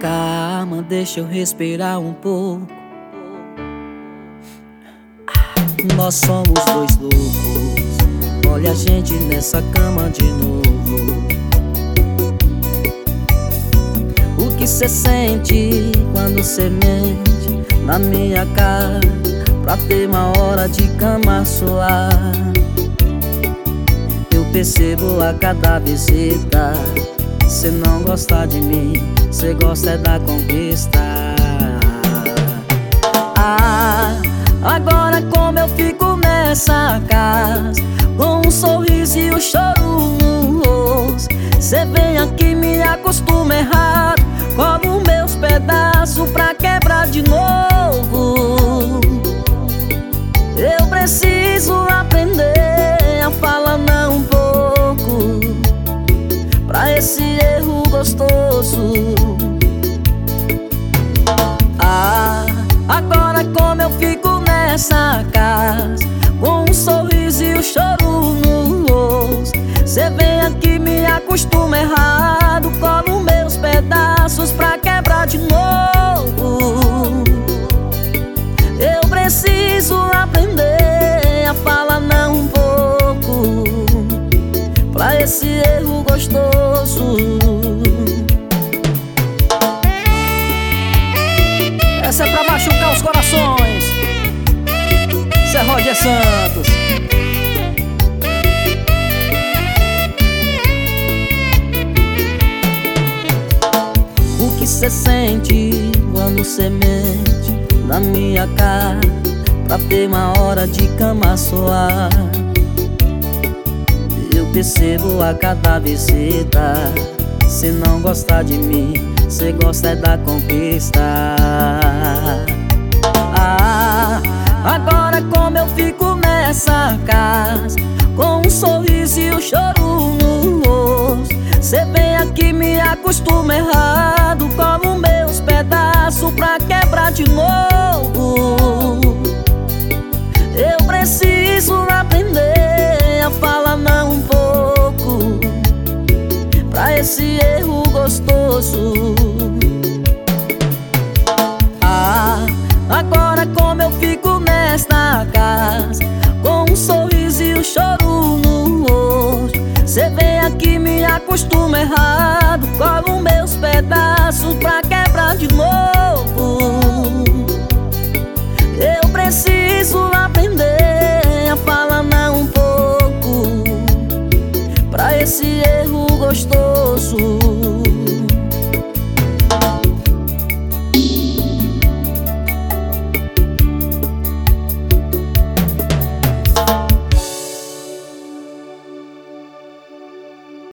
Calma, deixa eu respirar um pouco. Nós somos dois loucos. Olha a gente nessa cama de novo. O que cê sente quando cê mente na minha cara pra ter uma hora de cama suar? Eu percebo a cada visita, cê não gosta de mim, cê gosta é da conquista. Agora como eu fico nessa casa, com um sorriso e um choro no rosto. Cê vem aqui, me acostuma errado, como meus pedaços pra quebrar de novo. Eu preciso aprender a falar não um pouco pra esse erro gostoso. Agora como eu fico nessa casa, com um sorriso e um choro no rosto. Cê vem aqui, me acostuma errado, como meus pedaços pra quebrar de novo. Eu preciso aprender a falar não um pouco pra esse erro gostoso. Essa é pra machucar os corações. Isso é Roger Santos. O que cê sente quando cê mente na minha cara pra ter uma hora de cama suar? Eu percebo a cada visita, cê não gosta de mim, cê gosta é da conquista. Agora como eu fico nessa casa, com um sorriso e um choro no rosto. Cê vem aqui, me acostuma errado, como meus pedaços pra quebrar de novo. Eu preciso aprender a falar não um pouco pra esse erro gostoso. Agora como eu fico nesta casa, com um sorriso e um choro no rosto. Cê vem aqui, me acostuma errado, como meus pedaços pra quebrar de novo.